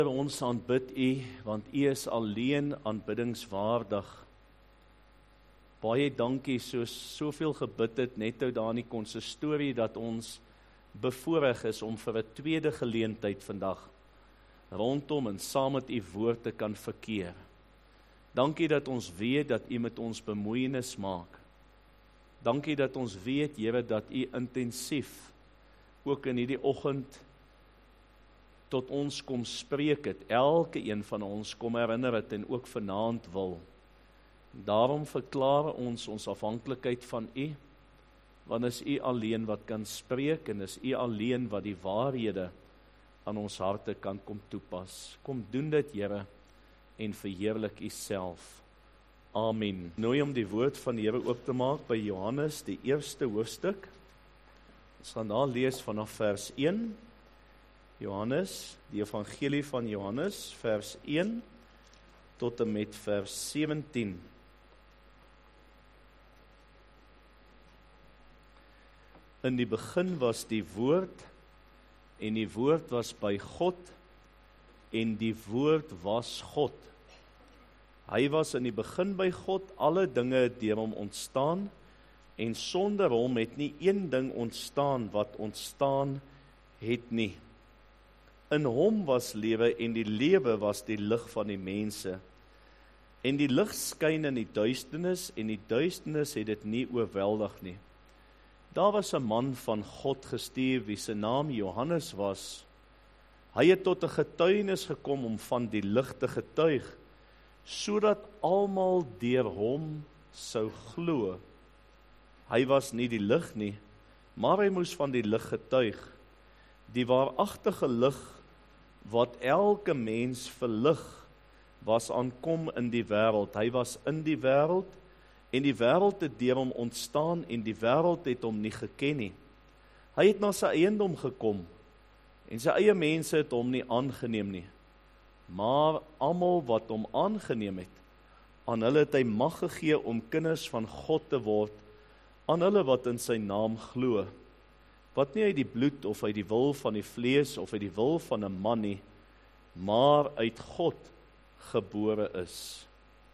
Ons aanbid U, want U is alleen aanbiddingswaardig. Baie dankie, soveel gebid het, net nou daar in die konsistorie, dat ons bevoorreg is om vir 'n tweede geleentheid vandag rondom en saam met U woord te kan verkeer. Dankie dat ons weet dat U met ons bemoeienis maak. Dankie dat ons weet, Here, dat U intensief ook in hierdie oggend tot ons kom spreek het, elke een van ons kom herinner het en ook vanaand wil. Daarom verklaar ons afhanklikheid van U, want is U alleen wat kan spreek en is U alleen wat die waarhede aan ons harte kan kom toepas. Kom doen dit, Here, en verheerlik U self. Amen. Nooi om die woord van die Here oop te maak by Johannes, die 1ste hoofstuk. Ons gaan daar lees vanaf vers 1. Johannes, die evangelie van Johannes, vers 1 tot en met vers 17. In die begin was die woord, en die woord was by God, en die woord was God. Hy was in die begin by God, alle dinge het deur hom ontstaan, en sonder hom het nie een ding ontstaan wat ontstaan het nie. In hom was lewe, en die lewe was die lig van die mense. En die lig skyn in die duisternis, en die duisternis het dit nie oorweldig nie. Daar was 'n man van God gestuur, wie se naam Johannes was. Hy het tot 'n getuienis gekom om van die lig te getuig, sodat almal deur hom sou glo. Hy was nie die lig nie, maar hy moes van die lig getuig. Die waaragtige lig, wat elke mens verlig, was aankom in die wêreld. Hy was in die wêreld, en die wêreld het deur hom ontstaan, en die wêreld het hom nie geken nie. Hy het na sy eiendom gekom, en sy eie mense het hom nie aangeneem nie. Maar almal wat hom aangeneem het, aan hulle het hy mag gegee om kinders van God te word, aan hulle wat in sy naam glo, wat nie uit die bloed of uit die wil van die vlees of uit die wil van 'n man nie, maar uit God gebore is.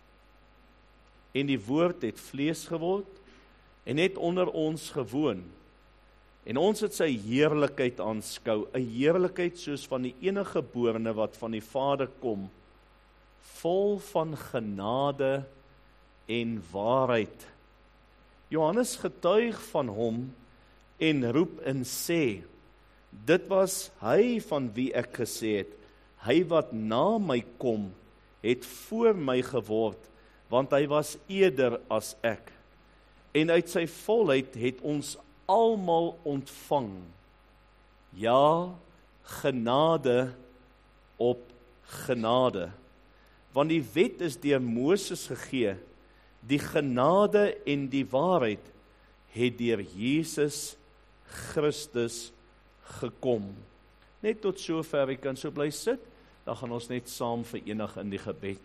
En die woord het vlees geword en het onder ons gewoon. En ons het sy heerlikheid aanskou, 'n heerlikheid soos van die enige geborene wat van die Vader kom, vol van genade en waarheid. Johannes getuig van hom en roep en sê, dit was hy van wie ek gesê het, hy wat na my kom, het voor my geword, want hy was eerder as ek. En uit sy volheid het ons almal ontvang. Ja, genade op genade. Want die wet is deur Moses gegee, die genade en die waarheid het deur Jesus Christus gekom. Net tot sover, jy kan so bly sit, dan gaan ons net saam verenig in die gebed.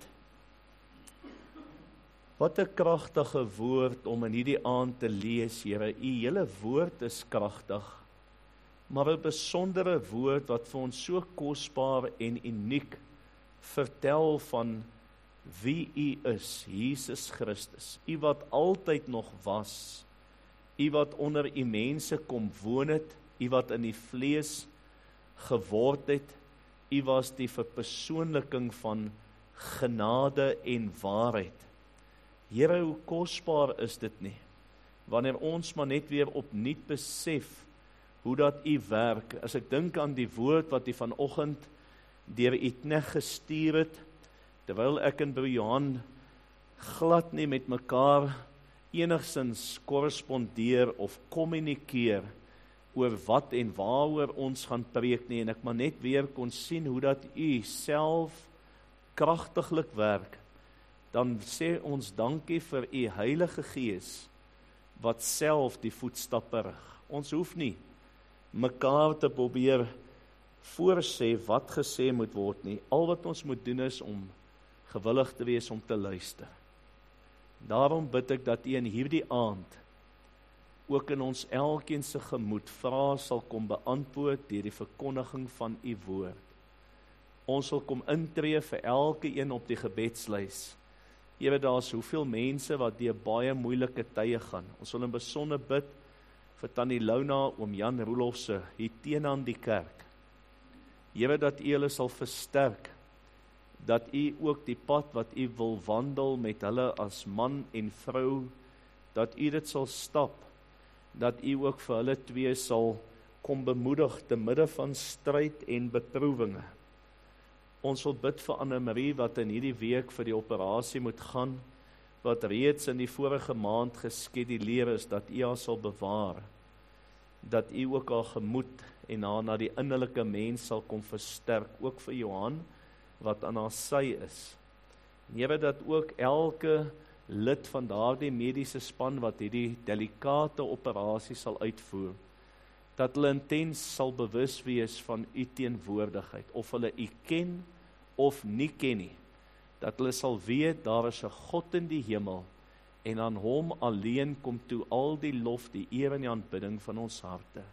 Wat 'n kragtige woord om in hierdie aand te lees, Here. U hele woord is kragtig, maar 'n besondere woord wat vir ons so kosbaar en uniek vertel van wie U is, Jesus Christus. U wat altyd nog was, U wat onder U mense kom woon het, U wat in die vlees geword het, U was die verpersoonliking van genade en waarheid. Here, hoe kosbaar is dit nie, wanneer ons maar net weer opnuut besef hoe dat U werk. As ek dink aan die woord wat U vanoggend deur U knegt gestuur het, terwyl ek en broer Johan glad nie met mekaar enigsins korrespondeer of kommunikeer oor wat en waaroor ons gaan preek nie, en ek maar net weer kon sien hoe dat U self kragtiglik werk, dan sê ons dankie vir U Heilige Gees, wat self die voetstappe rig. Ons hoef nie mekaar te probeer voorsê wat gesê moet word nie. Al wat ons moet doen is om gewillig te wees om te luister. Daarom bid ek dat U in hierdie aand ook in ons elkeen se gemoed vrae sal kom beantwoord deur die verkondiging van U woord. Ons sal kom intree vir elke een op die gebedslys. Here, daar's hoeveel mense wat deur baie moeilike tye gaan. Ons wil in besonder bid vir Tannie Lona, oom Jan Roelofse, hier teenoor die kerk. Here, dat U hulle sal versterk, dat U ook die pad wat U wil wandel met hulle as man en vrou, dat U dit sal stap, dat U ook vir hulle twee sal kom bemoedig te midde van stryd en beproewinge. Ons wil bid vir Anne-Marie wat in hierdie week vir die operasie moet gaan, wat reeds in die vorige maand geskeduleer is, dat U haar sal bewaar, dat U ook haar gemoed en haar na die innerlike mens sal kom versterk, ook vir Johan, wat aan haar sy is. Here, dat ook elke lid van daardie mediese span wat hierdie delikate operasie sal uitvoer, dat hulle intens sal bewus wees van U teenwoordigheid, of hulle U ken of nie ken nie, dat hulle sal weet, daar is 'n God in die hemel, en aan Hom alleen kom toe al die lof, die eer en die aanbidding van ons harte.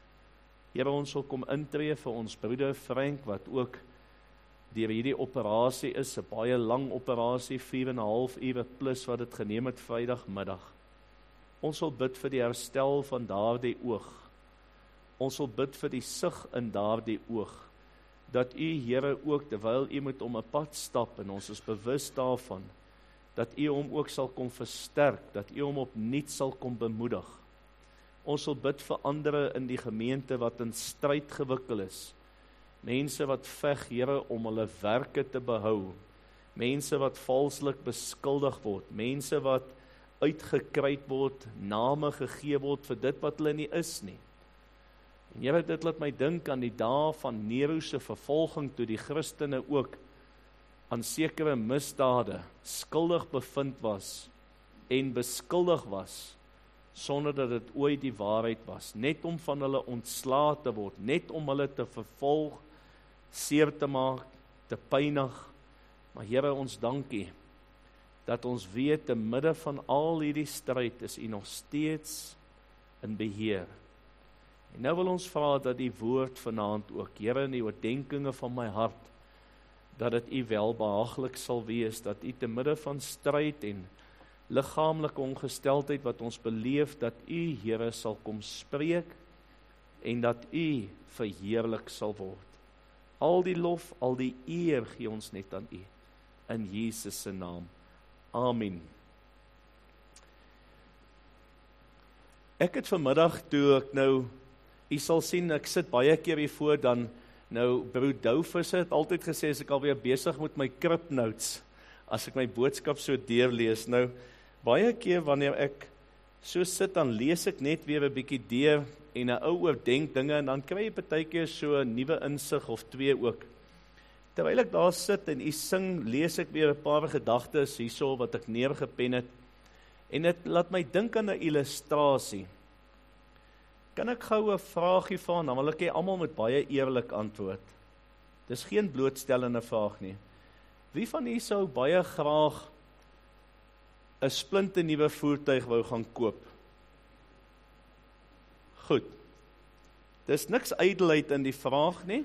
Here, ons sal kom intree vir ons broeder Frank, wat ook deur hierdie operasie is, 'n baie lang operasie, 4,5 ure plus wat dit geneem het Vrydagmiddag. Ons sal bid vir die herstel van daardie oog. Ons sal bid vir die sig in daardie oog, dat U, Here, ook terwyl U moet om 'n pad stap, en ons is bewus daarvan, dat U hom ook sal kom versterk, dat U hom opnuut sal kom bemoedig. Ons sal bid vir ander in die gemeente wat in stryd gewikkel is, mense wat veg, Here, om hulle werke te behou, mense wat valslik beskuldig word, mense wat uitgekruid word, name gegee word vir dit wat hulle nie is nie. En Here, dit laat my dink aan die dae van Nero se vervolging, toe die Christene ook aan sekere misdade skuldig bevind was en beskuldig was, sonder dat dit ooit die waarheid was, net om van hulle ontslae te word, net om hulle te vervolg, seer te maak, te pynig. Maar Here, ons dank U, dat ons weet, te midde van al hierdie stryd, is U nog steeds in beheer. En nou wil ons vra dat die woord vanaand ook, Here, in die oordenkinge van my hart, dat dit U welbehaaglik sal wees, dat U te midde van stryd en liggaamlike ongesteldheid wat ons beleef, dat U, Here, sal kom spreek, en dat U verheerlik sal word. Al die lof, al die eer gee ons net aan U, in Jesus se naam. Amen. Ek het vanmiddag, toe ek nou, U sal sien, ek sit baie keer hiervoor, dan nou, broer Doufus het altyd gesê, as ek alweer besig met my Crib Notes, as ek my boodskap so deurlees, nou, baie keer wanneer ek so sit, dan lees ek net weer 'n bietjie deur, en 'n ou oordenk dinge, en dan kry jy partykeer so 'n nuwe insig, of twee ook. Terwyl ek daar sit, en U sing, lees ek weer 'n paar gedagtes hierso, wat ek neergepen het, en dit laat my dink aan 'n illustrasie. Kan ek gou 'n vraagie vra, dan wil ek hê almal moet baie eerlik antwoord. Dis geen blootstellende vraag nie. Wie van u sou baie graag 'n splinternuwe voertuig wou gaan koop? Goed. Dis niks ydelheid in die vraag nie.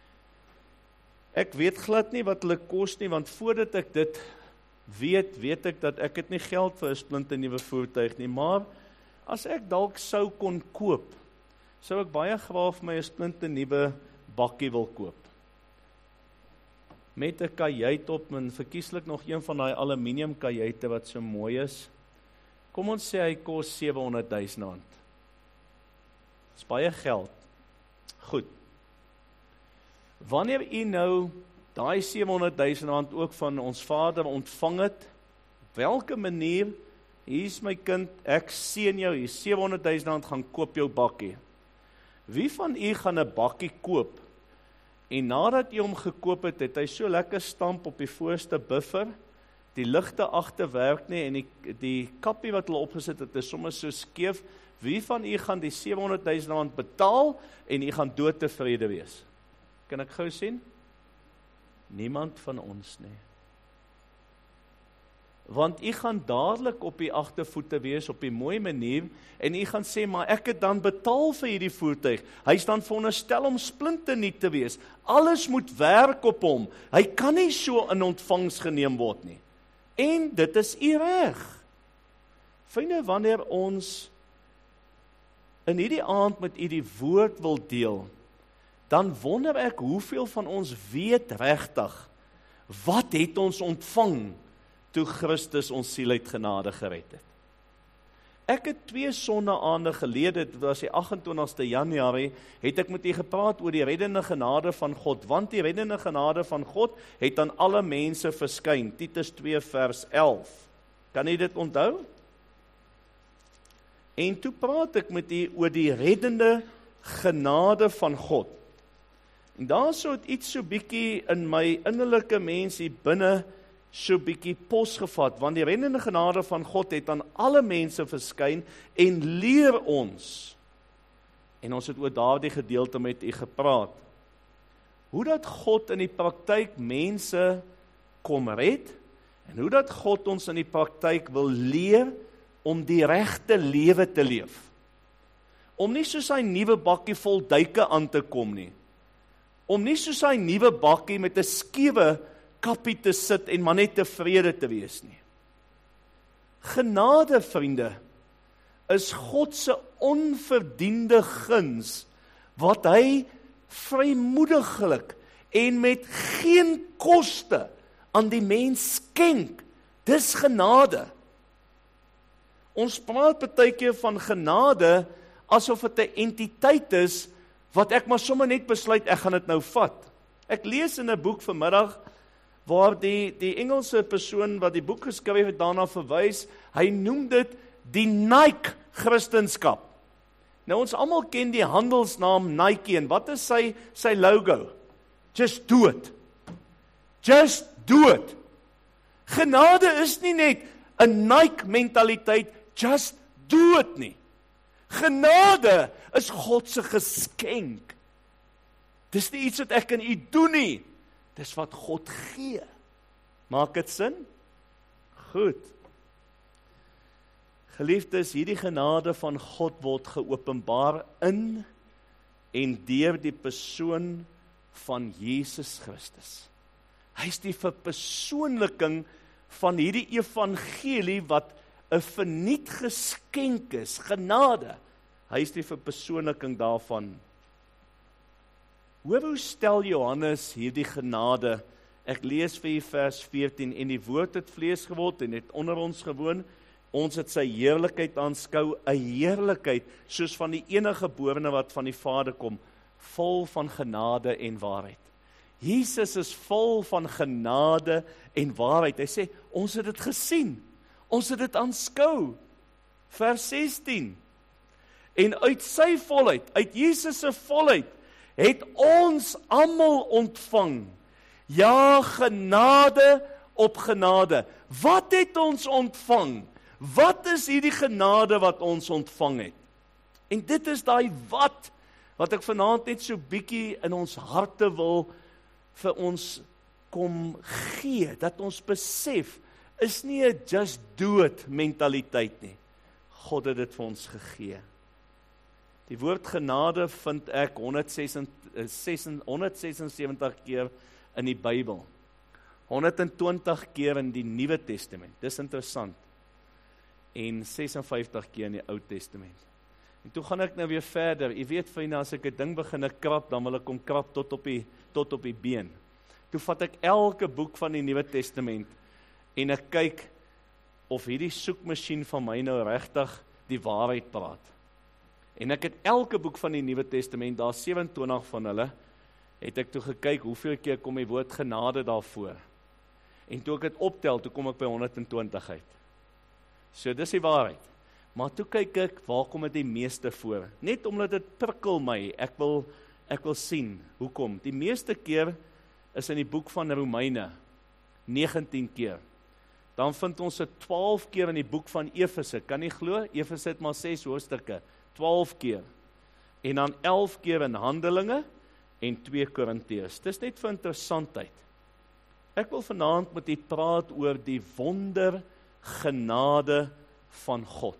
Ek weet glad nie wat hulle kos nie, want voordat ek dit weet ek dat ek het nie geld vir 'n splinternuwe voertuig nie, maar as ek dalk sou kon koop, sou ek baie graag vir my 'n splinternuwe bakkie wil koop. Met 'n kajuit op, en verkieslik nog een van daai aluminium kajuite wat so mooi is. Kom ons sê hy kos R700,000. Dis baie geld. Goed. Wanneer u nou daai R700,000 ook van ons Vader ontvang het, op welke manier, hier is my kind, ek seën jou, hier R700,000 gaan koop jou bakkie. Wie van u gaan 'n bakkie koop, en nadat u hom gekoop het, het hy so lekker stamp op die voorste buffer, die ligte agter werk nie, en die kappie wat hulle opgesit het, is sommer so skeef. Wie van u gaan die R700,000 betaal, en u gaan doodtevrede wees? Kan ek gou sien? Niemand van ons nie. want u gaan dadelik op die agtervoete wees, op die mooi manier, en u gaan sê, maar ek het dan betaal vir hierdie voertuig, hy is dan veronderstel om splinternuut te wees, alles moet werk op hom, hy kan nie so in ontvangs geneem word nie, en dit is u reg. Vriende, wanneer ons in hierdie aand met u die woord wil deel, dan wonder ek hoeveel van ons weet regtig, wat het ons ontvang, toe Christus ons siel uit genade gered het. Ek het 2 sonnaande gelede, dit was die 28ste Januarie, het ek met u gepraat oor die reddende genade van God, want die reddende genade van God het aan alle mense verskyn, Titus 2 vers 11. Kan u dit onthou? En toe praat ek met u oor die reddende genade van God. En daar so het iets so bietjie in my innerlike mens hier binne so bietjie pos gevat, want die reddende genade van God het aan alle mense verskyn en leer ons, en ons het oor daardie gedeelte met u gepraat, hoe dat God in die praktyk mense kom red, en hoe dat God ons in die praktyk wil leer om die regte lewe te leef, om nie soos hy nuwe bakkie vol duike aan te kom nie, om nie soos hy nuwe bakkie met 'n skewe kappie te sit en maar net tevrede te wees nie. Genade, vriende, is God se onverdiende guns, wat hy vrymoediglik en met geen koste aan die mens skenk. Dis genade. Ons praat partykeer van genade, asof dit 'n entiteit is, wat ek maar sommer net besluit, ek gaan dit nou vat. Ek lees in 'n boek vanmiddag, waar die Engelse persoon wat die boek geskryf het daarna verwys, hy noem dit die Nike Christenskap. Nou ons almal ken die handelsnaam Nike, en wat is sy logo? Just do it. Just do it. Genade is nie net 'n Nike mentaliteit, just do it nie. Genade is God se geskenk. Dis nie iets wat ek en u doen nie. Dis wat God gee. Maak dit sin? Goed. Geliefdes, hierdie genade van God word geopenbaar in en deur die persoon van Jesus Christus. Hy is die verpersoonliking van hierdie evangelie wat 'n verniet geskenk is, genade. Hy is die verpersoonliking daarvan. Hoe stel Johannes hierdie genade? Ek lees vir u vers 14, en die woord het vlees geword en het onder ons gewoon, ons het sy heerlikheid aanskou, 'n heerlikheid soos van die enige geborene wat van die Vader kom, vol van genade en waarheid. Jesus is vol van genade en waarheid. Hy sê, ons het dit gesien, ons het dit aanskou. Vers 16, en uit sy volheid, uit Jesus se volheid, het ons almal ontvang, ja, genade op genade. Wat het ons ontvang? Wat is hierdie genade wat ons ontvang het? En dit is daai wat ek vanaand net so bietjie in ons harte wil vir ons kom gee, dat ons besef, is nie 'n just do it mentaliteit nie. God het dit vir ons gegee. Die woord genade vind ek 176 keer in die Bybel. 120 keer in die Nuwe Testament. Dis interessant. En 56 keer in die Ou Testament. En toe gaan ek nou weer verder. Jy weet, vriende, as ek 'n ding begin krap, dan wil ek hom krap tot op die been. Toe vat ek elke boek van die Nuwe Testament en ek kyk of hierdie soekmasjien van my nou regtig die waarheid praat. En ek het elke boek van die Nuwe Testament, daar 27 van hulle, het ek toe gekyk, hoeveel keer kom die woord genade daarvoor. En toe ek het optel, toe kom ek by 120 uit. So, dis die waarheid. Maar toe kyk ek, waar kom dit die meeste voor? Net omdat dit prikkel my, ek wil sien, hoekom? Die meeste keer is in die boek van Romeine, 19 keer. Dan vind ons dit 12 keer in die boek van Efese, kan nie glo? Efese het maar 6 hoofstukke, 12 keer. En dan 11 keer in Handelinge, en 2 Korintiërs. Dis net vir interessantheid. Ek wil vanaand met u praat oor die wonder genade van God.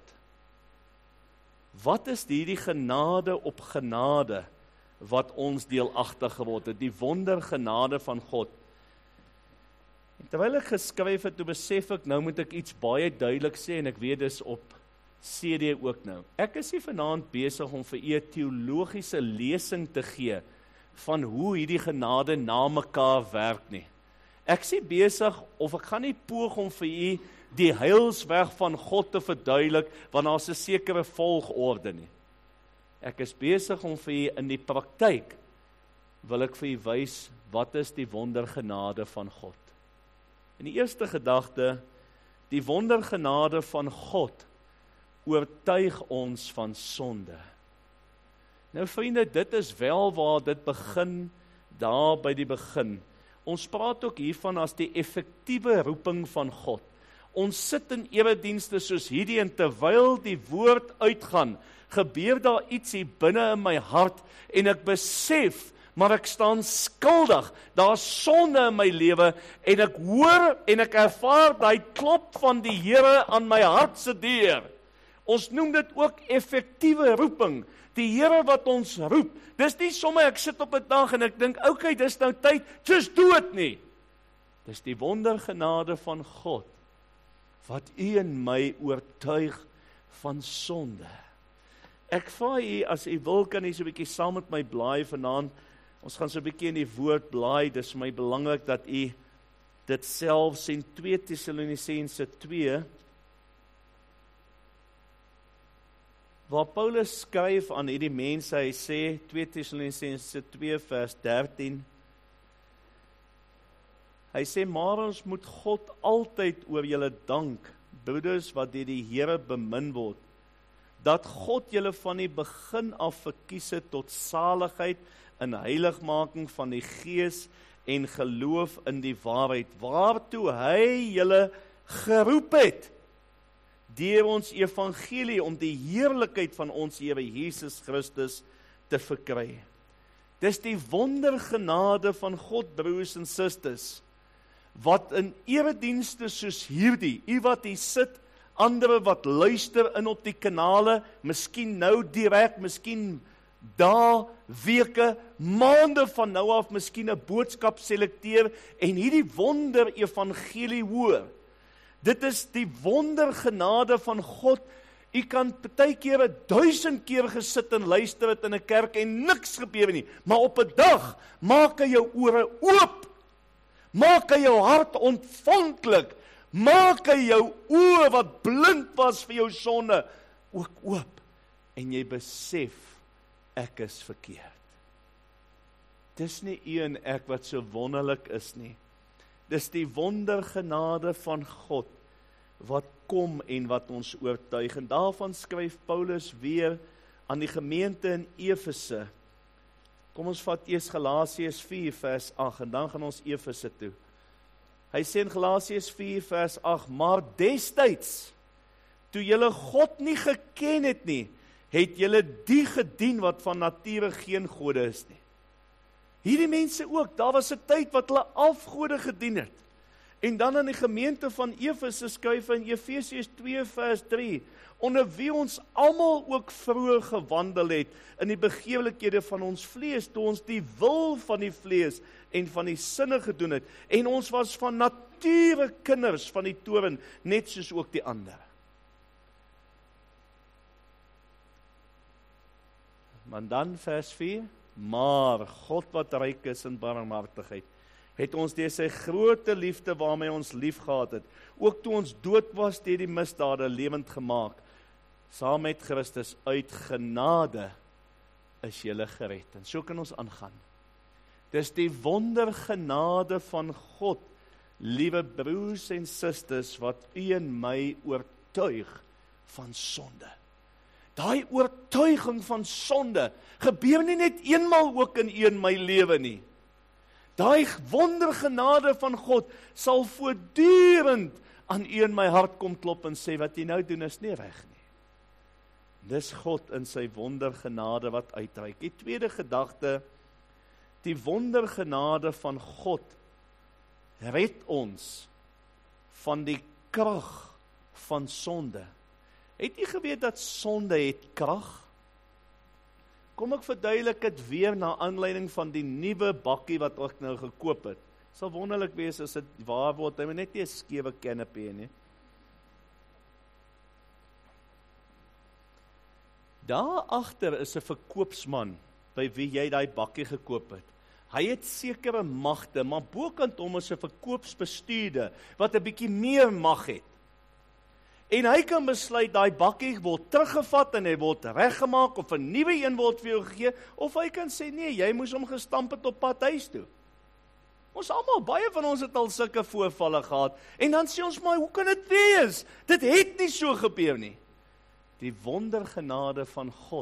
Wat is hierdie genade op genade wat ons deelagtig geword het, die wondergenade van God? En terwyl ek geskryf het, toe besef ek, nou moet ek iets baie duidelik sê, en ek weet dis op CD ook nou. Ek is nie vanaand besig om vir u 'n teologiese lesing te gee van hoe hierdie genade na mekaar werk nie. Ek is nie besig, of ek gaan nie poog om vir u die heilsweg van God te verduidelik, want daar's 'n sekere volgorde nie. Ek is besig om vir u in die praktyk, wil ek vir u wys, wat is die wondergenade van God? En die eerste gedagte, die wondergenade van God oortuig ons van sonde. Nou vriende, dit is wel waar dit begin, daar by die begin. Ons praat ook hiervan as die effektiewe roeping van God. Ons sit in eredienste soos hierdie, en terwyl die woord uitgaan, gebeur daar iets hier binne in my hart, en ek besef, maar ek staan skuldig, daar is sonde in my lewe, en ek hoor en ek ervaar die klop van die Here aan my hart se deur. Ons noem dit ook effektiewe roeping, die Here wat ons roep. Dis nie sommer ek sit op 'n dag en ek dink, okay, dis nou tyd, just do it nie. Dis die wondergenade van God, wat u en my oortuig van sonde. Ek vra u, as u wil, kan u so 'n bietjie saam met my blaai vanaand. Ons gaan so 'n bietjie in die woord blaai. Dis vir my belangrik dat u dit self sien. 2 Tessalonisense 2, waar Paulus skryf aan hierdie mense, hy sê, 2 Tessalonisense 2 vers 13, hy sê, maar ons moet God altyd oor julle dank, broeders wat deur die Here bemin word, dat God julle van die begin af verkies het tot saligheid in heiligmaking van die Gees en geloof in die waarheid, waartoe hy julle geroep het, deur ons evangelie om die heerlikheid van ons Here Jesus Christus te verkry. Dis die wondergenade van God, broers en susters, wat in eredienste soos hierdie, u wat hier sit, ander wat luister in op die kanale, miskien nou direk, miskien dae, weke, maande van nou af, miskien 'n boodskap selekteer en hierdie wonder evangelie hoor. Dit is die wondergenade van God. U kan partykeer 1000 keer gesit en luister het in 'n kerk en niks gebeur nie, maar op 'n dag maak hy jou ore oop, maak hy jou hart ontvanklik, maak hy jou oë wat blind was vir jou sonde ook oop, en jy besef, ek is verkeerd. Dis nie u en ek wat so wonderlik is nie. Dis die wondergenade van God wat kom en wat ons oortuig. En daarvan skryf Paulus weer aan die gemeente in Efese. Kom ons vat eers Galasiërs 4 vers 8 en dan gaan ons Efese toe. Hy sê in Galasiërs 4 vers 8, maar destyds, toe julle God nie geken het nie, het julle die gedien wat van nature geen gode is nie. Hierdie mense ook, daar was 'n tyd wat hulle afgode gedien het. En dan in die gemeente van Efese skryf in Efesiërs 2 vers 3, onder wie ons almal ook vroeër gewandel het, in die begeerlikhede van ons vlees, toe ons die wil van die vlees en van die sinne gedoen het, en ons was van nature kinders van die toorn, net soos ook die ander. Maar dan vers 4, maar God wat ryk is in barmhartigheid, het ons deur sy groote liefde waarmee ons lief gehad het, ook toe ons dood was deur die misdade lewend gemaak, saam met Christus uit genade is julle gered. En so kan ons aangaan. Dis die wondergenade van God, liewe broers en susters, wat u en my oortuig van sonde. Daai oortuiging van sonde gebeur nie net eenmal ook in u en my lewe nie. Daai wondergenade van God sal voortdurend aan u en my hart kom klop en sê, wat jy nou doen is nie reg nie. Dis God in sy wondergenade wat uitreik. Die tweede gedagte, die wondergenade van God red ons van die krag van sonde. Het jy geweet dat sonde het krag? Kom ek verduidelik dit weer na aanleiding van die nuwe bakkie wat ek nou gekoop het. Sal wonderlik wees as dit waar word, hy moet net nie 'n skewe canopy hê nie. Daar agter is 'n verkoopsman by wie jy daai bakkie gekoop het. Hy het sekere magte, maar bokant hom is 'n verkoopsbestuurder wat 'n bietjie meer mag het. En hy kan besluit daai bakkie word teruggevat en hy word reggemaak of 'n nuwe een word vir jou gegee, of hy kan sê nee, jy moes hom gestamp het op pad huis toe. Ons almal, baie van ons het al sulke voorvalle gehad, en dan sê ons maar, hoe kan dit wees? Dit het nie so gebeur nie. Die wondergenade van God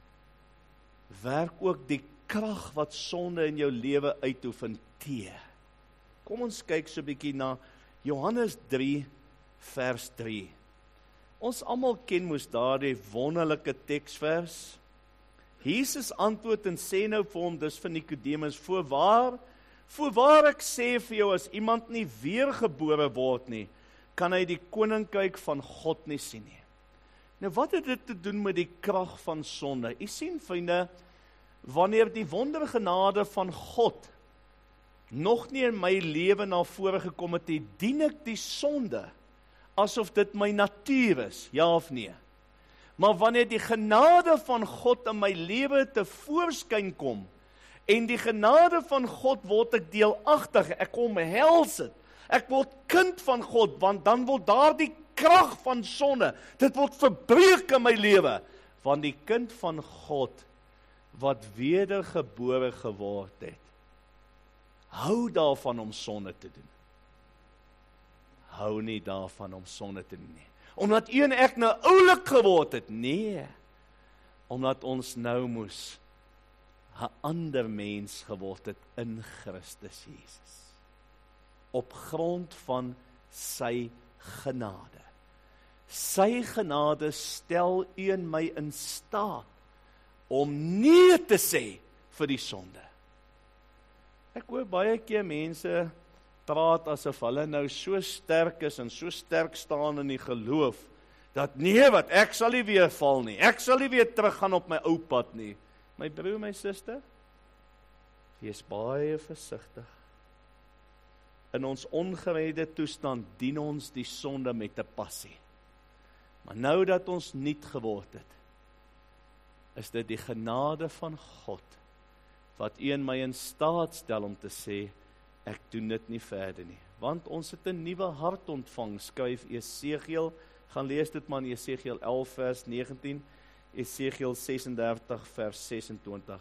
werk ook die krag wat sonde in jou lewe uitoefen teë. Kom ons kyk so 'n bietjie na Johannes 3 vers 3. Ons almal ken mos daardie wonderlike teksvers. Jesus antwoord en sê nou vir hom, dis vir Nikodemus, voorwaar ek sê vir jou, as iemand nie weergebore word nie, kan hy die koninkryk van God nie sien nie. Nou wat het dit te doen met die krag van sonde? U sien vriende, wanneer die wondergenade van God nog nie in my lewe na vore gekom het, dien ek die sonde asof dit my natuur is, ja of nee? Maar wanneer die genade van God in my lewe te voorskyn kom, en die genade van God word ek deelagtig, ek omhels dit, ek word kind van God, want dan word daardie krag van sonde, dit word verbreek in my lewe, want die kind van God, wat wedergebore geword het, hou daarvan om sonde te doen. Hou nie daarvan om sonde te doen nie. Omdat u en ek nou oulik geword het, nee, omdat ons nou moes 'n ander mens geword het in Christus Jesus. Op grond van sy genade. Sy genade stel u en my in staat om nee te sê vir die sonde. Ek hoor baie keer mense praat asof hulle nou so sterk is en so sterk staan in die geloof, dat nee wat, ek sal nie weer val nie, ek sal nie weer teruggaan op my ou pad nie. My broer, my suster, wees baie versigtig. In ons ongeredde toestand dien ons die sonde met 'n passie. Maar nou dat ons nuut geword het, is dit die genade van God, wat u en my in staat stel om te sê, ek doen dit nie verder nie. Want ons het 'n nuwe hart ontvang, skryf Esegiel, gaan lees dit maar in Esegiel 11 vers 19, Esegiel 36 vers 26.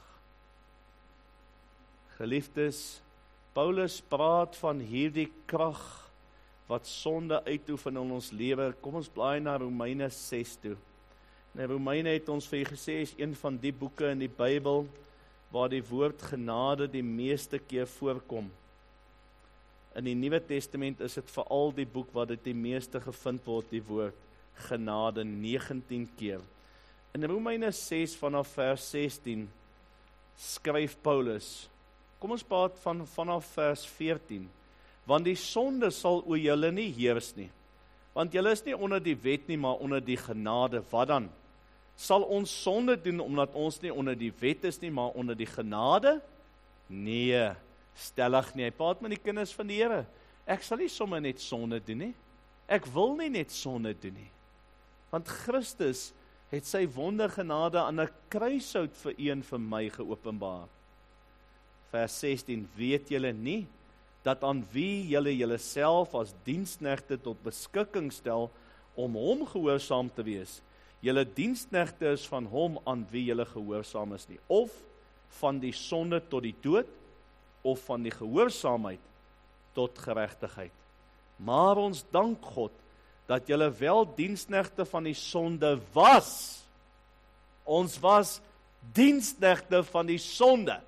Geliefdes, Paulus praat van hierdie krag wat sonde uitoefen in ons lewe. Kom ons blaai na Romeine 6 toe. Nou Romeine het ons vir julle gesê, is een van die boeke in die Bybel waar die woord genade die meeste keer voorkom. In die Nuwe Testament is dit veral die boek waar dit die meeste gevind word, die woord genade 19 keer. In Romeine 6 vanaf vers 16 skryf Paulus, kom ons praat vanaf vers 14, want die sonde sal oor julle nie heers nie, want julle is nie onder die wet nie, maar onder die genade. Wat dan? Sal ons sonde doen omdat ons nie onder die wet is nie, maar onder die genade? Nee, stellig nie. Hy praat met die kinders van die Here. Ek sal nie sommer net sonde doen nie. Ek wil nie net sonde doen nie. Want Christus het sy wondergenade aan 'n kruishout vir u en vir my geopenbaar. Vers 16, weet julle nie, dat aan wie julle julleself as diensknegte tot beskikking stel, om hom gehoorsaam te wees, julle diensknegte is van hom aan wie julle gehoorsaam is nie, of van die sonde tot die dood, of van die gehoorsaamheid tot geregtigheid. Maar ons dank God, dat julle wel diensknegte van die sonde was. Ons was diensknegte van die sonde,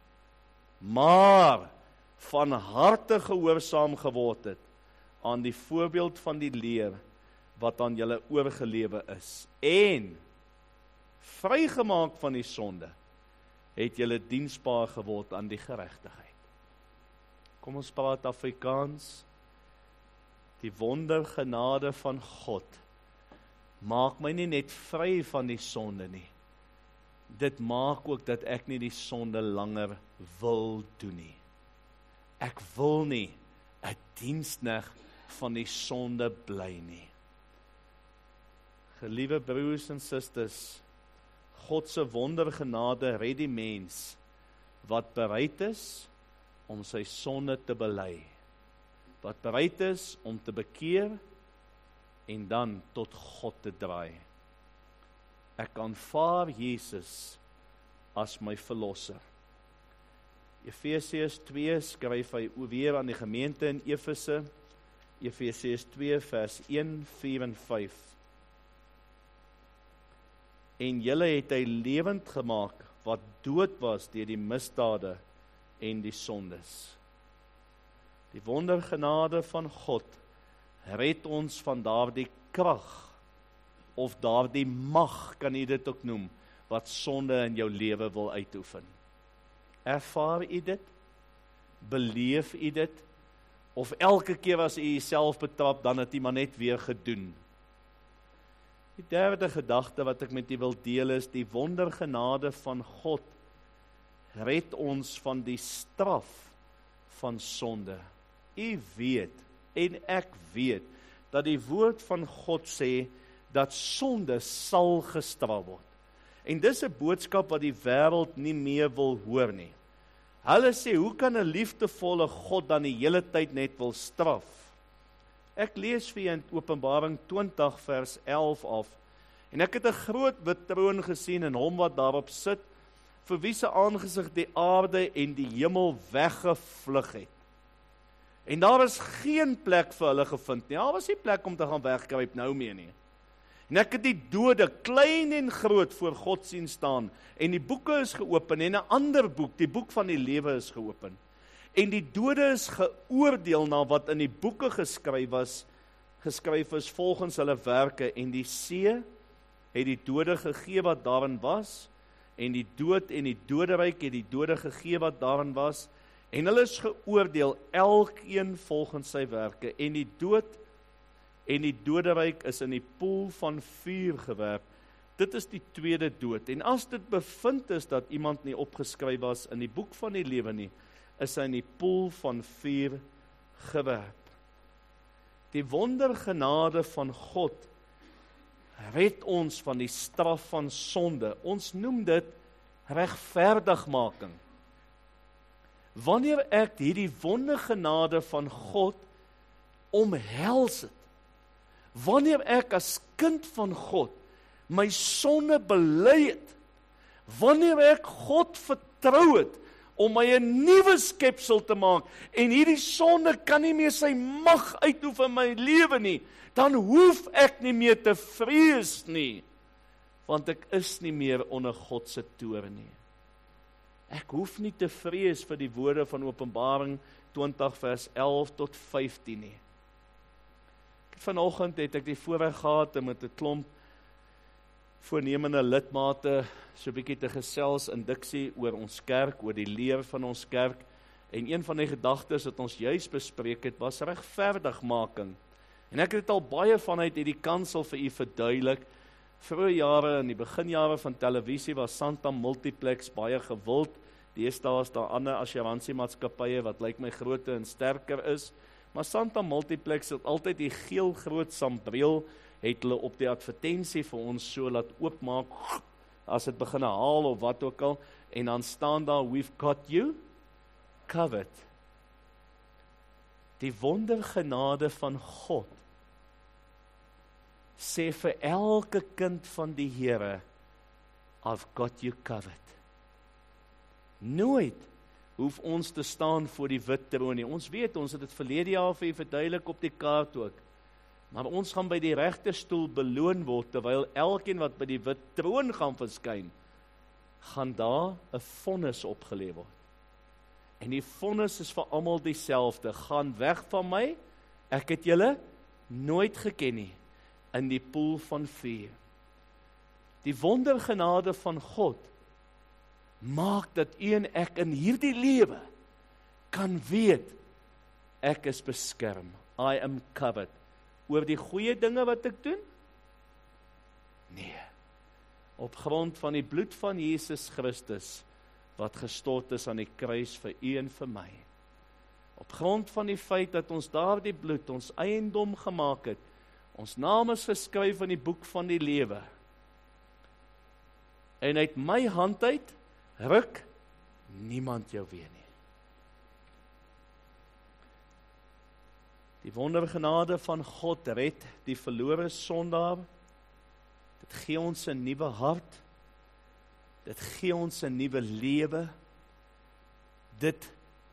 maar van harte gehoorsaam geword het aan die voorbeeld van die leer wat aan julle oorgelewe is. En vrygemaak van die sonde het julle diensbaar geword aan die geregtigheid. Kom ons praat Afrikaans. Die wondergenade van God maak my nie net vry van die sonde nie. Dit maak ook dat ek nie die sonde langer wil doen nie. Ek wil nie 'n diensknegt van die sonde bly nie. Geliewe broers en susters, God se wondergenade red die mens wat bereid is om sy sonde te bely, wat bereid is om te bekeer en dan tot God te draai. Ek aanvaar Jesus as my verlosser. Efesiërs 2 skryf hy weer aan die gemeente in Efese, Efesiërs 2 vers 1, 4 en 5. En julle het hy lewend gemaak, wat dood was deur die misdade en die sondes. Die wondergenade van God red ons van daardie krag, of daardie mag, kan jy dit ook noem, wat sonde in jou lewe wil uitoefen. Ervaar jy dit? Beleef jy dit? Of elke keer as jy jouself betrap, dan het jy maar net weer gedoen? Die derde gedagte wat ek met jy wil deel is, die wondergenade van God red ons van die straf van sonde. U weet, en ek weet, dat die woord van God sê, dat sonde sal gestraf word. En dis 'n boodskap wat die wêreld nie meer wil hoor nie. Hulle sê, hoe kan 'n liefdevolle God dan die hele tyd net wil straf? Ek lees vir julle in Openbaring 20 vers 11 af, en ek het 'n groot wit troon gesien en hom wat daarop sit, vir wie se aangesig die aarde en die hemel weggevlug het. En daar is geen plek vir hulle gevind nie. Daar was nie plek om te gaan wegkruip nou meer nie. En ek het die dode, klein en groot, voor God sien staan, en die boeke is geopen, en 'n ander boek, die boek van die lewe is geopen. En die dode is geoordeel na wat in die boeke geskryf is volgens hulle werke, en die see het die dode gegee wat daarin was, en die dood en die doderyk het die dode gegee wat daarin was, en hulle is geoordeel, elkeen volgens sy werke, en die dood en die doderyk is in die poel van vuur gewerp. Dit is die tweede dood. En as dit bevind is dat iemand nie opgeskryf was in die boek van die lewe nie, is hy in die poel van vuur gewerp. Die wondergenade van God red ons van die straf van sonde. Ons noem dit regverdigmaking. Wanneer ek hierdie wondergenade van God omhels het, wanneer ek as kind van God my sonde bely het, wanneer ek God vertrou het om my 'n nuwe skepsel te maak en hierdie sonde kan nie meer sy mag uitoefen in my lewe nie, dan hoef ek nie meer te vrees nie, want ek is nie meer onder God se toorn nie. Ek hoef nie te vrees vir die woorde van Openbaring 20 vers 11 tot 15 nie. Vanoggend het ek die voorreg gehad om met 'n klomp voornemende lidmate so 'n bietjie te gesels in Dixie oor ons kerk, oor die leer van ons kerk, en een van die gedagtes wat ons juis bespreek het, was regverdigmaking. En ek het al baie vanuit hierdie kansel vir u verduidelik. Vroeë jare, in die beginjare van televisie, was Santam Multiplex baie gewild. Deesdae is daar ander assuransiemaatskappye wat lyk my groter en sterker is. Maar Santam Multiplex het altyd die geel groot sambreel, het hulle op die advertensie vir ons so laat oopmaak, as het begin haal of wat ook al, en dan staan daar, we've got you covered. Die wondergenade van God sê vir elke kind van die Here, I've got you covered. Nooit hoef ons te staan voor die wit troon nie. Ons weet, ons het dit verlede jaar vir u verduidelik op die kaart ook. Maar ons gaan by die regterstoel beloon word, terwyl elkeen wat by die wit troon gaan verskyn, gaan daar 'n vonnis opgelê word. En die vonnis is vir almal dieselfde. Gaan weg van my, ek het julle nooit geken nie, in die poel van vuur. Die wondergenade van God maak dat u en ek in hierdie lewe kan weet, ek is beskerm. I am covered. Oor die goeie dinge wat ek doen? Nee. Op grond van die bloed van Jesus Christus, wat gestort is aan die kruis vir u en vir my. Op grond van die feit dat ons daardie bloed ons eiendom gemaak het, ons naam is geskryf in die boek van die lewe. En uit my hand uit, ruk niemand jou weer nie. Die wondergenade van God red die verlore sondaar. Dit gee ons 'n nuwe hart. Dit gee ons 'n nuwe lewe. Dit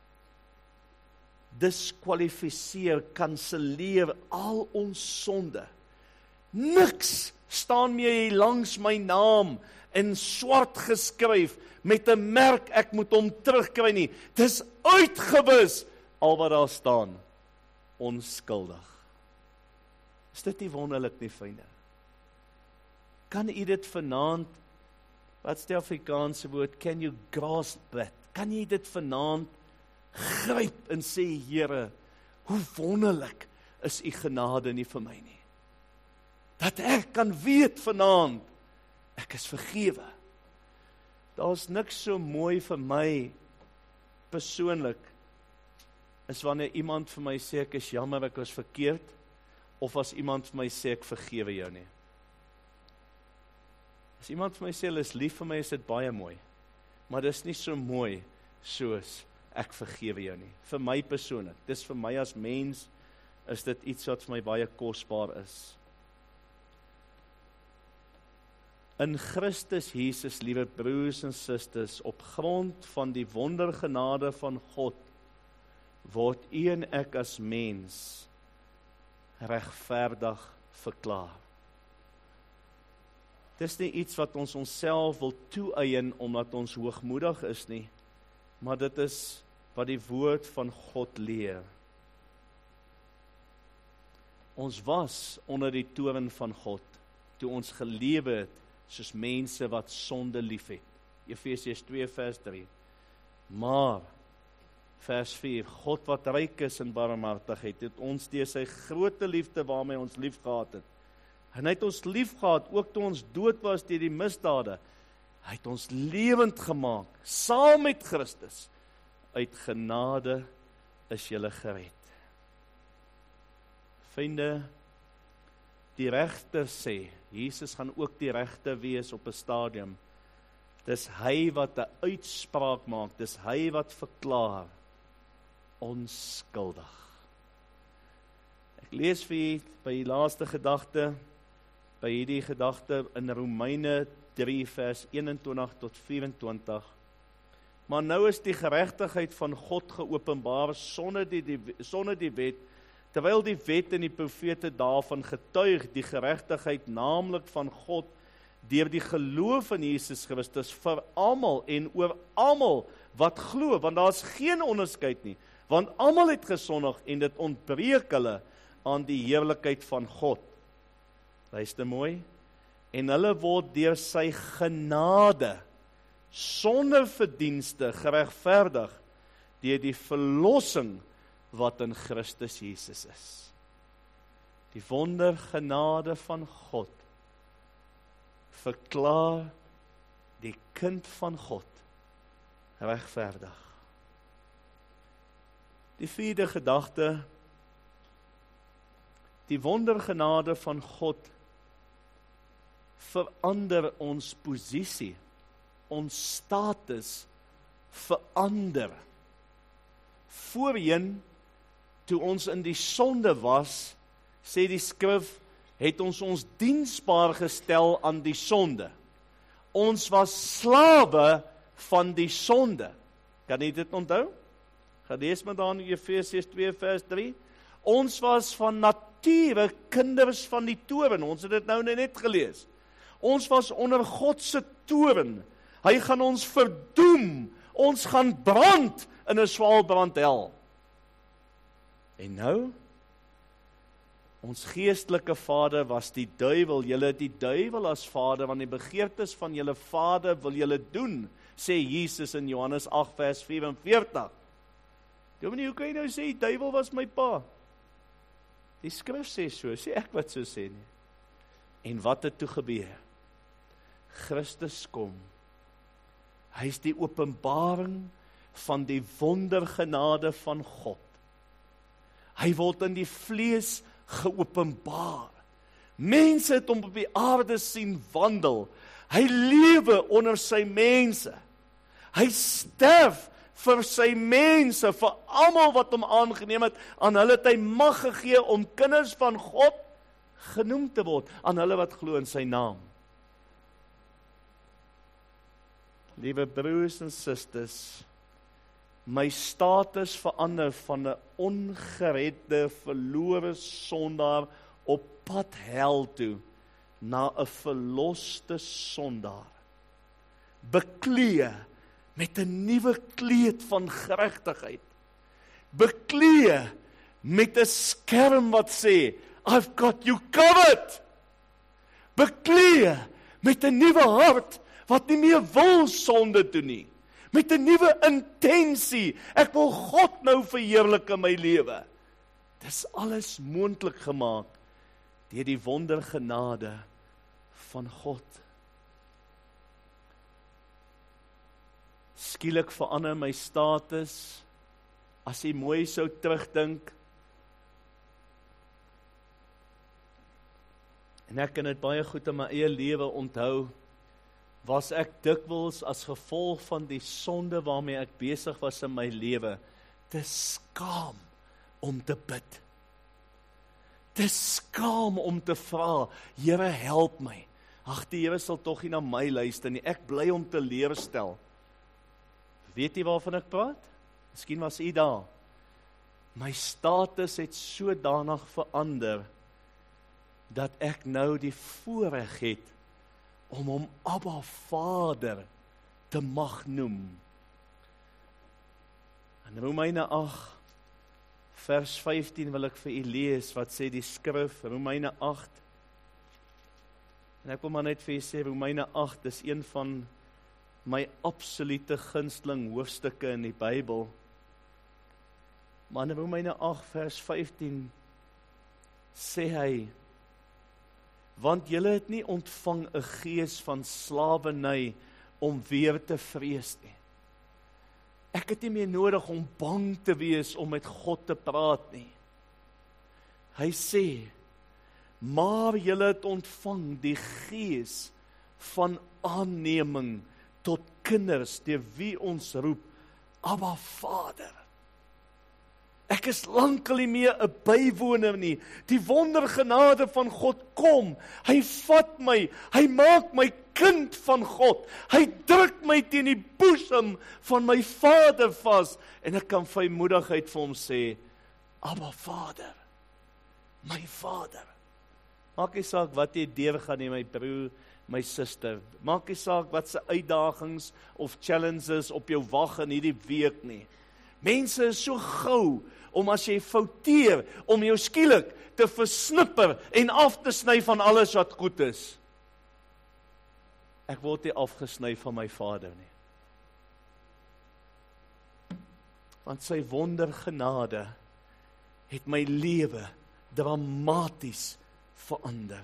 diskwalifiseer, kanselleer al ons sonde. Niks staan meer langs my naam in swart geskryf met 'n merk ek moet hom terugkry nie. Dis uitgewis al wat daar staan. Onskuldig. Is dit nie wonderlik nie, vriende? Kan u dit vanaand, wat is die Afrikaanse woord, can you grasp that? Kan jy dit vanaand gryp en sê, Here, hoe wonderlik is u genade nie vir my nie. Dat ek kan weet vanaand, ek is vergewe. Daar's niks so mooi vir my persoonlik, is wanneer iemand vir my sê, ek is jammer, ek was verkeerd, of as iemand vir my sê, ek vergewe jou nie. As iemand vir my sê, hulle is lief vir my, is dit baie mooi. Maar dit is nie so mooi, soos ek vergewe jou nie. Vir my persoonlik, dis vir my as mens, is dit iets wat vir my baie kosbaar is. In Christus Jesus, liewe broers en susters, op grond van die wondergenade van God, word u en ek as mens regverdig verklaar. Dis nie iets wat ons onsself wil toeëien omdat ons hoogmoedig is nie, maar dit is wat die woord van God leer. Ons was onder die toorn van God, toe ons gelewe het, soos mense wat sonde lief het. Efesiërs 2 vers 3. Maar, vers 4, God wat ryk is in barmhartigheid, het ons deur sy grote liefde waarmee ons lief gehad het. En hy het ons lief gehad, ook toe ons dood was deur die misdade. Hy het ons lewend gemaak, saam met Christus. Uit genade is julle gered. Vriende, die regter sê, Jesus gaan ook die regter wees op 'n stadium. Dis hy wat 'n uitspraak maak, dis hy wat verklaar, onskuldig. Ek lees vir u by die laaste gedagte, by hierdie gedagte in Romeine 3 vers 21 tot 24. Maar nou is die geregtigheid van God geopenbaar sonder die wet, terwyl die wet en die profete daarvan getuig, die geregtigheid naamlik van God deur die geloof in Jesus Christus vir almal en oor almal wat glo, want daar is geen onderskeid nie, want almal het gesondig en dit ontbreek hulle aan die heerlikheid van God. Luister mooi, en hulle word deur sy genade sonder verdienste geregverdig deur die verlossing wat in Christus Jesus is. Die wondergenade van God verklaar die kind van God regverdig. Die vierde gedagte, die wondergenade van God verander ons posisie, ons status verander. Voorheen, toe ons in die sonde was, sê die skrif, het ons diensbaar gestel aan die sonde. Ons was slawe van die sonde. Kan jy dit onthou? Gaan lees met dan Efesiërs 2 vers 3. Ons was van nature kinders van die toorn. Ons het dit nou net gelees. Ons was onder God se toorn. Hy gaan ons verdoem. Ons gaan brand in 'n swaalbrandhel. En nou, ons geestelike vader was die duiwel. Julle die duiwel as vader, want die begeertes van julle vader wil julle doen, sê Jesus in Johannes 8 vers 44. Dominee, hoe kan jy nou sê, die duiwel was my pa? Die skrif sê so, sê ek wat so sê nie. En wat het toe gebeur? Christus kom. Hy is die openbaring van die wondergenade van God. Hy word in die vlees geopenbaar. Mense het hom op die aarde sien wandel. Hy lewe onder sy mense. Hy sterf vir sy mense, vir almal wat hom aangeneem het. Aan hulle het hy mag gegee om kinders van God genoem te word, aan hulle wat glo in sy naam. Liewe broers en susters, my status verander van 'n ongeredde, verlore sondaar op pad hel toe, na 'n verloste sondaar. Beklee met 'n nuwe kleed van geregtigheid. Beklee met 'n skerm wat sê, I've got you covered. Beklee met 'n nuwe hart wat nie meer wil sonde doen nie. Met 'n nuwe intensie. Ek wil God nou verheerlik in my lewe. Dis alles moontlik gemaak deur die wondergenade van God. Skielik verander my status. As jy mooi sou terugdink, en ek kan dit baie goed in my eie lewe onthou, was ek dikwels as gevolg van die sonde waarmee ek besig was in my lewe, te skaam om te bid. Te skaam om te vra, Here help my. Ag, die Here sal tog nie na my luister nie, ek bly om te leerstel. Weet jy waarvan ek praat? Miskien was u daar. My status het sodanig verander, dat ek nou die voorreg het, om hom Abba Vader te mag noem. In Romeine 8, vers 15 wil ek vir u lees, wat sê die skrif, Romeine 8, en ek wil maar net vir u sê, Romeine 8 is een van my absolute gunsteling hoofstukke in die Bybel. Maar in Romeine 8 vers 15 sê hy, want julle het nie ontvang 'n gees van slawerny om weer te vrees nie. Ek het nie meer nodig om bang te wees om met God te praat nie. Hy sê, maar julle het ontvang die gees van aanneming tot kinders, deur wie ons roep, Abba Vader. Ek is lankal nie meer 'n bywoner nie. Die wondergenade van God kom. Hy vat my, hy maak my kind van God. Hy druk my teen die boesem van my Vader vas, en ek kan vrymoedigheid vir hom sê, Abba Vader, my Vader. Maak nie saak wat jy deurgaan nie, my broer, my suster. Maak nie saak wat se uitdagings of challenges op jou wag in hierdie week nie. Mense is so gou om as jy fouteer, om jou skielik te versnipper en af te sny van alles wat goed is. Ek word nie afgesny van my Vader nie. Want sy wondergenade het my lewe dramaties verander.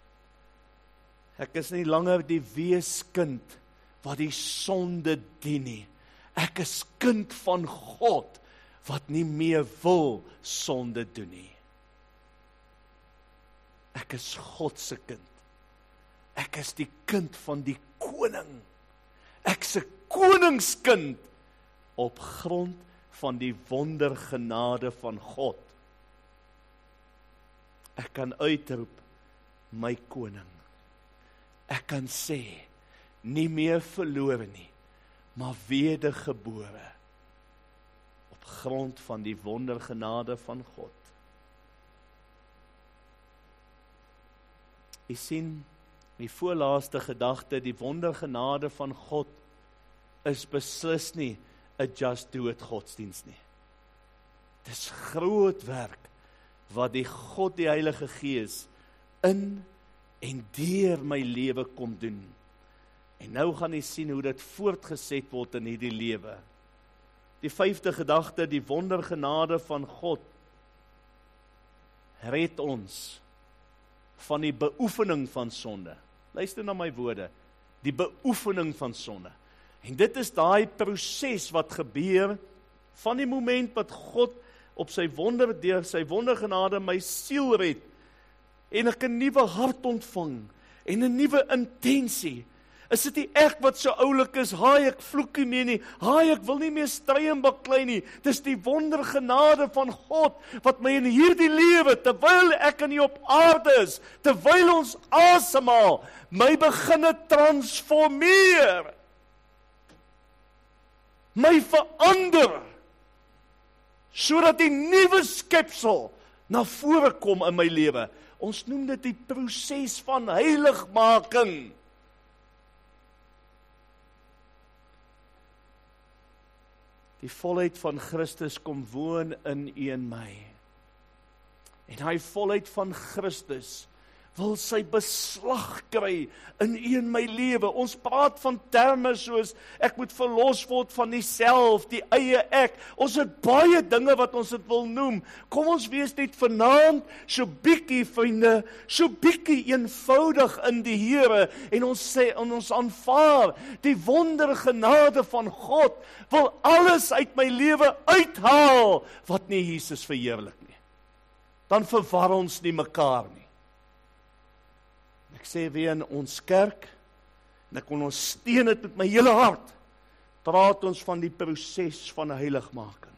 Ek is nie langer die weeskind wat die sonde dien nie. Ek is kind van God wat nie meer wil sonde doen nie. Ek is God se kind. Ek is die kind van die koning. Ek is 'n koningskind op grond van die wondergenade van God. Ek kan uitroep, my koning. Ek kan sê, nie meer verlore nie, maar wedergebore, op grond van die wondergenade van God. Jy sien, die voorlaaste gedagte, die wondergenade van God, is beslis nie 'n just do it godsdienst nie. Dis groot werk, wat die God, die Heilige Gees, in en deur my lewe kom doen. En nou gaan jy sien hoe dit voortgeset word in hierdie lewe. Die 5de gedagte, die wondergenade van God. red ons van die beoefening van sonde. Luister na my woorde, die beoefening van sonde. En dit is daai proses wat gebeur van die moment wat God op sy deur sy wondergenade my siel red, en ek 'n nuwe hart ontvang, en 'n nuwe intensie. Is dit nie ek wat so oulik is, haai ek vloek nie meer nie, haai ek wil nie meer stry en baklei nie, dis die wondergenade van God, wat my in hierdie lewe, terwyl ek nie op aarde is, terwyl ons asemhaal, my beginne transformeer, my verander, sodat die nuwe skepsel na vore kom in my lewe. Ons noem dit die proses van heiligmaking. Die volheid van Christus kom woon in u en my. En hy volheid van Christus wil sy beslag kry in u en my lewe. Ons praat van terme soos, ek moet verlos word van die self, die eie ek. Ons het baie dinge wat ons dit wil noem. Kom ons wees net vanaand so bietjie, vriende, so bietjie eenvoudig in die Here, en ons sê, en ons aanvaar die wondergenade van God, wil alles uit my lewe uithaal, wat nie Jesus verheerlik nie. Dan verwar ons nie mekaar nie. Ek sê weer in ons kerk, en ek ondersteun dit met my hele hart, praat ons van die proses van heiligmaking.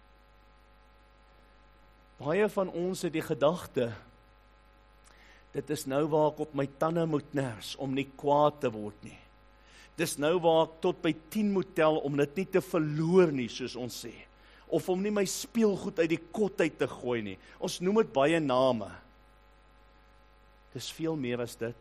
Baie van ons het die gedagte, dit is nou waar ek op my tande moet ners, om nie kwaad te word nie. Dis nou waar ek tot by 10 moet tel, om dit nie te verloor nie, soos ons sê. Of om nie my speelgoed uit die kot uit te gooi nie. Ons noem dit baie name. Dis veel meer as dit.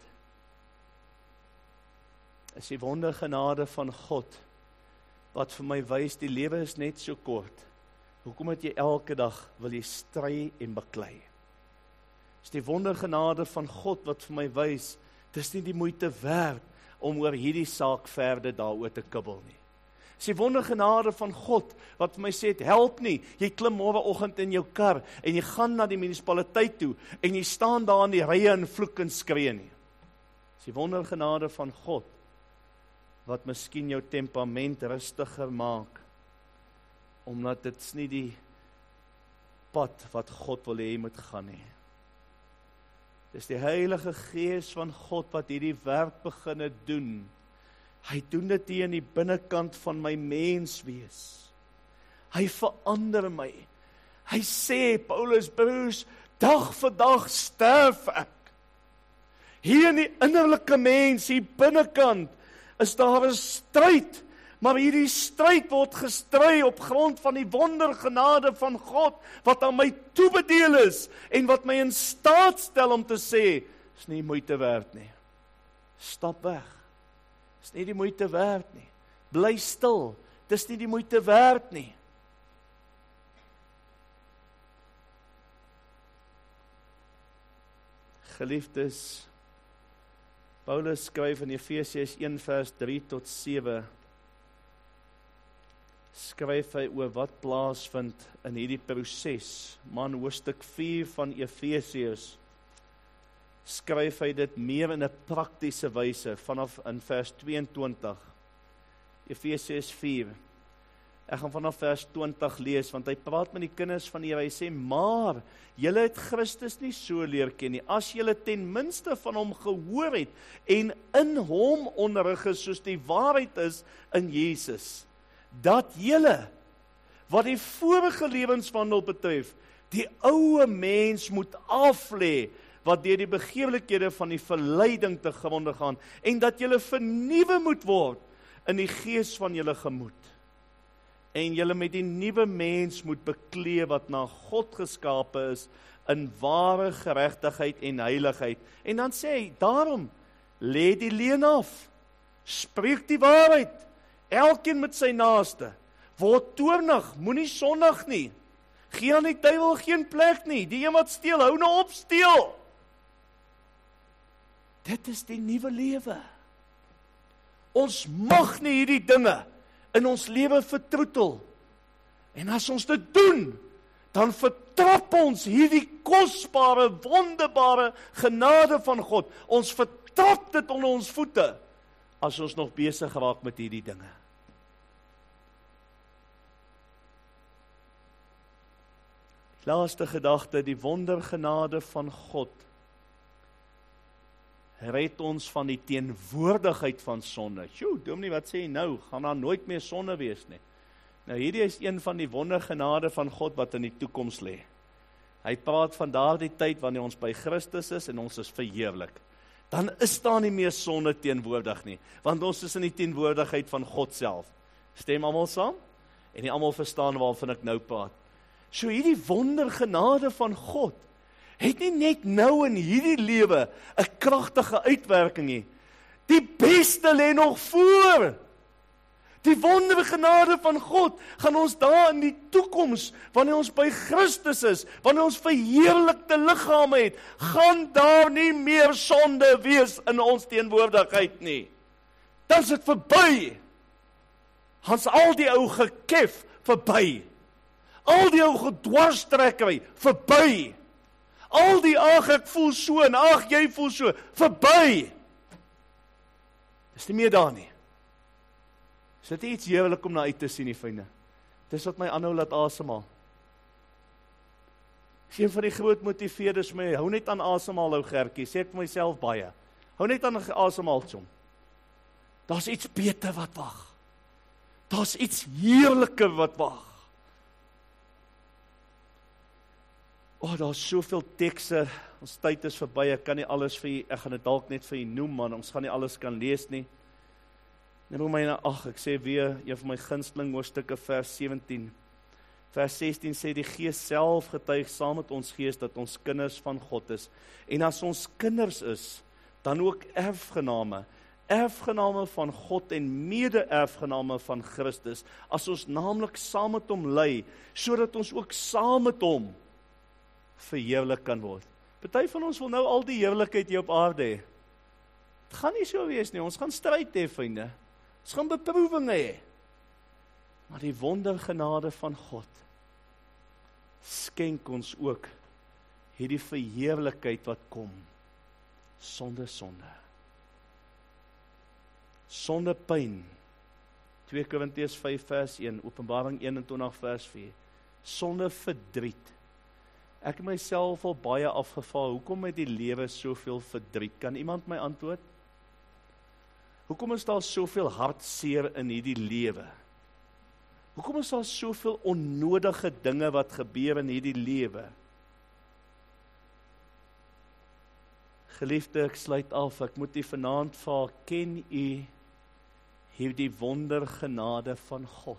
Is die wondergenade van God, wat vir my wys, die lewe is net so kort. Hoekom het jy elke dag, wil jy stry en baklei? Is die wondergenade van God, wat vir my wys, dis nie die moeite werd, om oor hierdie saak verder daaroor te kibbel nie. Is die wondergenade van God, wat vir my sê, help nie, jy klim môreoggend in jou kar, en jy gaan na die munisipaliteit toe, en jy staan daar in die rye en vloek en skree nie. Is die wondergenade van God, wat miskien jou temperament rustiger maak, omdat dit nie die pad wat God wil hê jy moet gaan nie. Dis die Heilige Gees van God wat hierdie werk beginne doen. Hy doen dit hier in die binnekant van my menswees. Hy verander my. Hy sê, Paulus, broers, dag vir dag sterf ek. Hier in die innerlike mens, hier binnekant, is daar 'n stryd, maar hierdie stryd word gestry op grond van die wondergenade van God, wat aan my toebedeel is, en wat my in staat stel om te sê, is nie moeite werd nie. Stap weg. Is nie die moeite werd nie. Bly stil. Dis nie die moeite werd nie. Geliefdes, Paulus skryf in Efesiërs 1 vers 3 tot 7, skryf hy oor wat plaasvind in hierdie proses. Man, hoofstuk 4 van Efesiërs, skryf hy dit meer in 'n praktiese wyse, vanaf in vers 22, Efesiërs 4, ek gaan vanaf vers 20 lees, want hy praat met die kinders van die Here, hy sê, maar, julle het Christus nie so leer ken nie, as julle ten minste van hom gehoor het, en in hom onderrig is, soos die waarheid is in Jesus, dat julle, wat die vorige lewenswandel betref, die ouë mens moet aflê, wat deur die begeerlikhede van die verleiding te gronde gaan, en dat julle vernuwe moet word in die gees van julle gemoed, en julle met die nuwe mens moet beklee wat na God geskape is, in ware geregtigheid en heiligheid. En dan sê hy, daarom, lê die leuen af, spreek die waarheid, elkeen met sy naaste, word toornig, moenie sondig nie, gee aan die duiwel geen plek nie, die een wat steel, hou nou op steel. Dit is die nuwe lewe. Ons mag nie hierdie dinge in ons lewe vertroetel. En as ons dit doen, dan vertrap ons hierdie kosbare, wonderbare genade van God. Ons vertrap dit onder ons voete, as ons nog besig raak met hierdie dinge. Laaste gedagte, die wondergenade van God red ons van die teenwoordigheid van sonde. Sjoe, dominee, wat sê jy nou? Gaan daar nooit meer sonde wees nie? Nou hierdie is een van die wondergenade van God wat in die toekoms lê. Hy praat van daardie tyd wanneer ons by Christus is en ons is verheerlik. Dan is daar nie meer sonde teenwoordig nie, want ons is in die teenwoordigheid van God self. Stem almal saam? En nie almal verstaan waarvan ek nou praat. So hierdie wondergenade van God het nie net nou in hierdie lewe 'n kragtige uitwerking nie. Die beste lê nog voor. Die wondergenade van God gaan ons daar in die toekoms, wanneer ons by Christus is, wanneer ons verheerlikte liggame het, gaan daar nie meer sonde wees in ons teenwoordigheid nie. Dan is dit verby. Hans al die ou gekef verby. Al die ou gedwarstrekkery verby. Al die ag ek voel so en ag jy voel so verby. Dis nie meer daar nie. Is dit iets heerlik om na uit te sien, die vriende? Dis wat my aanhou laat asemhaal. Dis een van die groot motiveerders my, hou net aan asemhaal, ou Gertjie, sê ek vir myself baie. Hou net aan asemhaal, som. Daar's iets beter wat wag. Daar's iets heerliker wat wag. Daar's soveel tekste, ons tyd is verby, ek kan nie alles vir jy, ek gaan dit dalk net vir jy noem, man, ons gaan nie alles kan lees nie. En Romeine 8, ek sê weer, een van my gunsteling hoofstukke, vers 17. Vers 16 sê, die Gees self getuig saam met ons gees, dat ons kinders van God is. En as ons kinders is, dan ook erfgename. Erfgename van God en mede-erfgename van Christus. As ons naamlik saam met hom lei, sodat ons ook saam met hom verheerlik kan word. Party van ons wil nou al die heerlikheid hier op aarde hê. Het gaan nie so wees nie, ons gaan stryd hê, vriende. Ons gaan beproewinge hê. Maar die wondergenade van God skenk ons ook hierdie verheerlikheid wat kom sonder sonde. Sonder pyn. 2 Korintiërs 5 vers 1, Openbaring 21 vers 4. Sonder verdriet. Ek het myself al baie afgevra, hoekom het die lewe soveel verdriet? Kan iemand my antwoord? Hoekom is daar soveel hartseer in hierdie lewe? Hoekom is daar soveel onnodige dinge wat gebeur in hierdie lewe? Geliefde, ek sluit af, ek moet u vanaand vra, ken u hierdie wondergenade van God?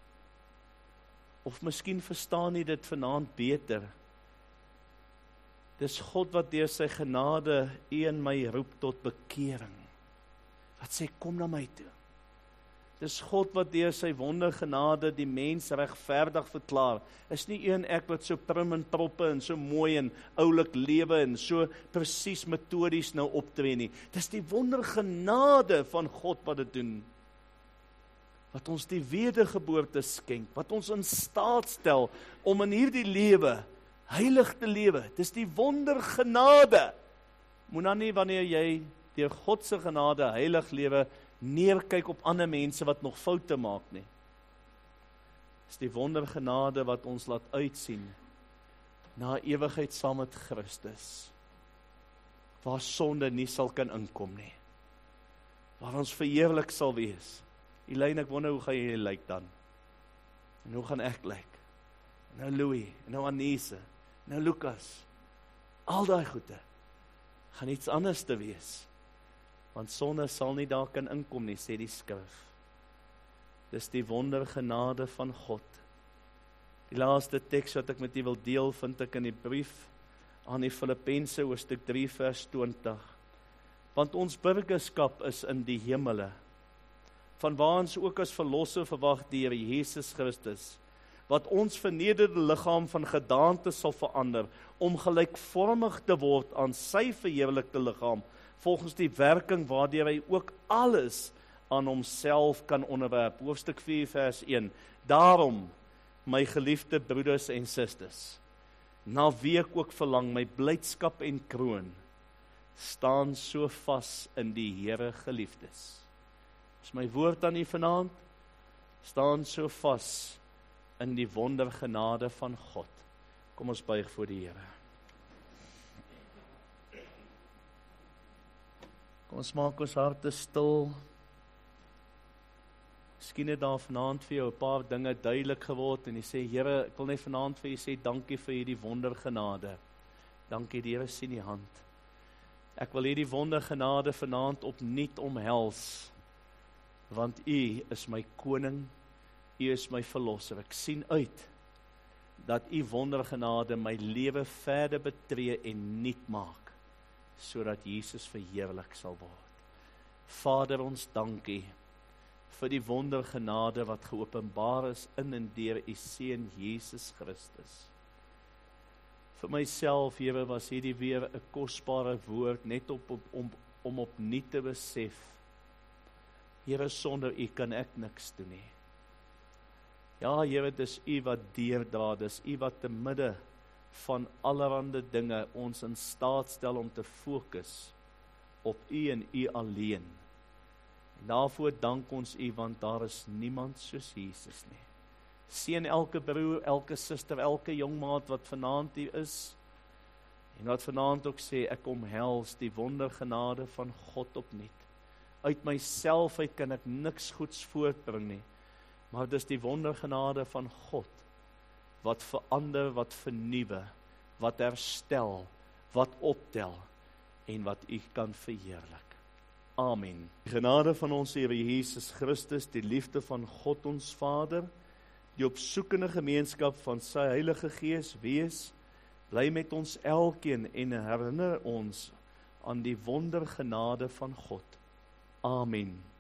Of miskien verstaan u dit vanaand beter? Dis God wat deur sy genade u en my roep tot bekering. Wat sê, kom na my toe. Dis God wat deur sy wondergenade die mens regverdig verklaar. Is nie u en ek wat so prim en proppe en so mooi en oulik lewe en so presies metodies nou optree nie. Dis die wondergenade van God wat dit doen. Wat ons die wedergeboorte skenk, wat ons in staat stel om in hierdie lewe heilig te lewe. Dis die wondergenade. Moet dan nie wanneer jy deur God se genade heilig lewe neerkyk op ander mense wat nog foute maak nie. Dis die wondergenade wat ons laat uitsien na ewigheid saam met Christus, waar sonde nie sal kan inkom nie, waar ons verheerlik sal wees. Elaine, ek wonder hoe gaan jy lyk dan? En hoe gaan ek lyk? Nou Louis, nou Anise, nou Lucas, al daai goede gaan iets anders te wees. Want sonde sal nie daar kan inkom nie, sê die skrif. Dis die wondergenade van God. Die laaste teks wat ek met u wil deel, vind ek in die brief aan die Filippense, hoofstuk 3 vers 20. Want ons burgerskap is in die hemele, vanwaar ons ook as verlosser verwag die Here Jesus Christus, wat ons vernederde liggaam van gedaante sal verander, om gelykvormig te word aan sy verheerlikte liggaam, volgens die werking waardeur hy ook alles aan homself kan onderwerp. Hoofstuk 4 vers 1. Daarom, my geliefde broeders en susters, na wie ek ook verlang, my blydskap en kroon, staan so vas in die Here, geliefdes. Is my woord aan u vanaand, staan so vas in die wondergenade van God. Kom ons buig voor die Here. Kom ons maak ons harte stil. Miskien het daar vanaand vir jou 'n paar dinge duidelik geword en jy sê, Here, ek wil net vanaand vir u sê, dankie vir hierdie wondergenade. Dankie, die Here sien die hand. Ek wil hierdie wondergenade vanaand opnuut omhels, want u is my koning, u is my verlosser. Ek sien uit dat u wondergenade my lewe verder betree en nuut maak, sodat Jesus verheerlik sal word. Vader, ons dankie vir die wondergenade wat geopenbaar is in en deur u seun Jesus Christus. Vir myself, Here, was hierdie weer 'n kosbare woord, net om opnuut te besef, Here, sonder u kan ek niks doen nie. Ja, Here, dis u wat deurdra, dis u wat te midde van allerhande dinge ons in staat stel om te fokus op u en u alleen. En daarvoor dank ons u, want daar is niemand soos Jesus nie. Seën elke broer, elke suster, elke jong maat wat vanaand hier is, en wat vanaand ook sê, ek omhels die wondergenade van God opnuut. Uit myself uit kan ek niks goeds voortbring nie, maar dis die wondergenade van God, wat verander, wat vernuwe, wat herstel, wat optel, en wat u kan verheerlik. Amen. Die genade van ons Here Jesus Christus, die liefde van God ons Vader, die opsoekende gemeenskap van sy Heilige Gees wees, bly met ons elkeen en herinner ons aan die wondergenade van God. Amen.